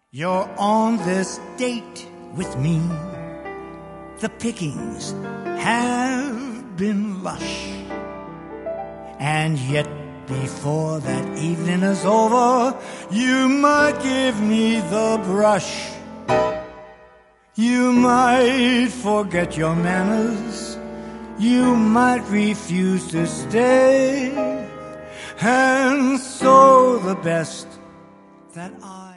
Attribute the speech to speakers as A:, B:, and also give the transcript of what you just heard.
A: You're on this date with me. The pickings have been lush, and yet before that evening is over, you might give me the brush. You might forget your manners, you might refuse to stay, and so the best that I